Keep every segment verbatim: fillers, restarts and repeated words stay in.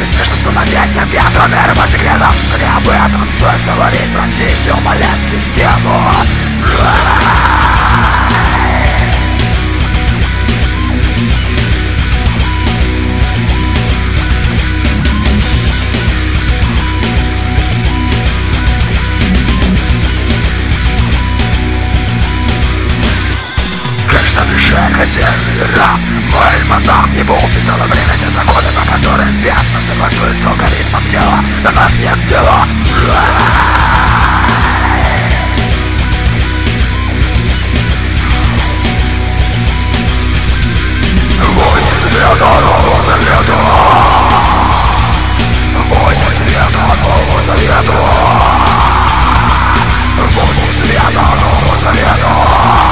Между столетием ветрами по секретам. Но не об этом стоит говорить. Простите, умолять систему. Хозяин мой альманах не был писала время те законы, по которым вечно соглашуется алгоритмом тела. На нас нет дела. Войны света, нового завета. Войны света, нового завета. Войны света, нового завета.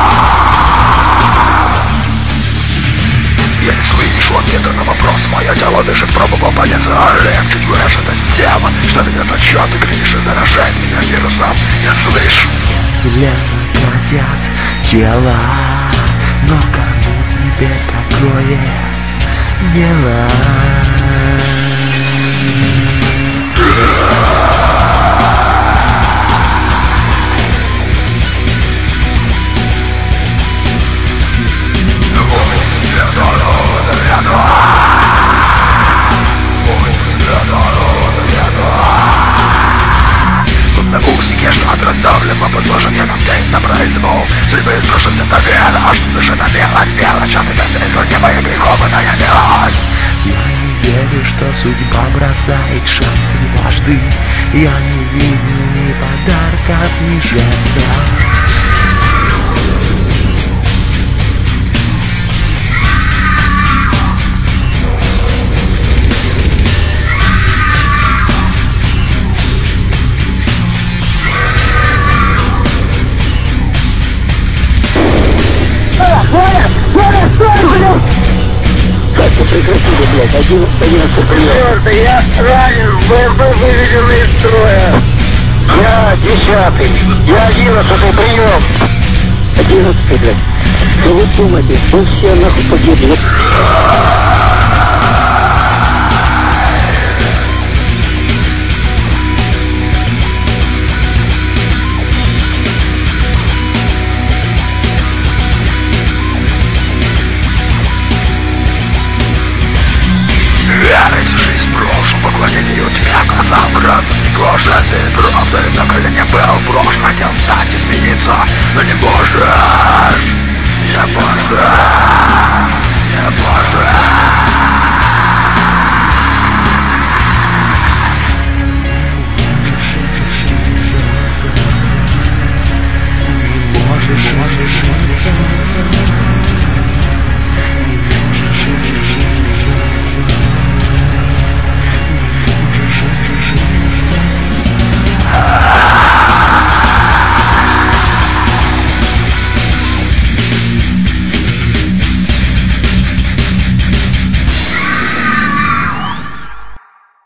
Я не слышу ответа на вопрос. Мое тело дышит, пробовал подняться, а легче чуешь эта система, что ведет отчет и кричишь и заражает меня вирусом. Я слышу. Вселенная хотят тела, но кому теперь такое дело? Раздавлен по подложению контейн на произвол. Судьбы из прошлых это вера. Аж слышит на белое бело. Часто без не мои греховы, но я милость. Я не верю, что судьба бросает шанс дважды. Я не видел ни подарков, ни жестов. Прекратили, блядь, один, одиннадцать прием. Я ранен, БМП выведен из строя. Я десятый, я одиннадцатый прием. Одиннадцатый, блядь. Что вы думаете, вы все нахуй погибли? Верить в жизнь брошу, поклонить ее тебя глазам красным стекла. Ты правда на колене был брошь. Хотел встать, измениться, но не можешь. Не можешь.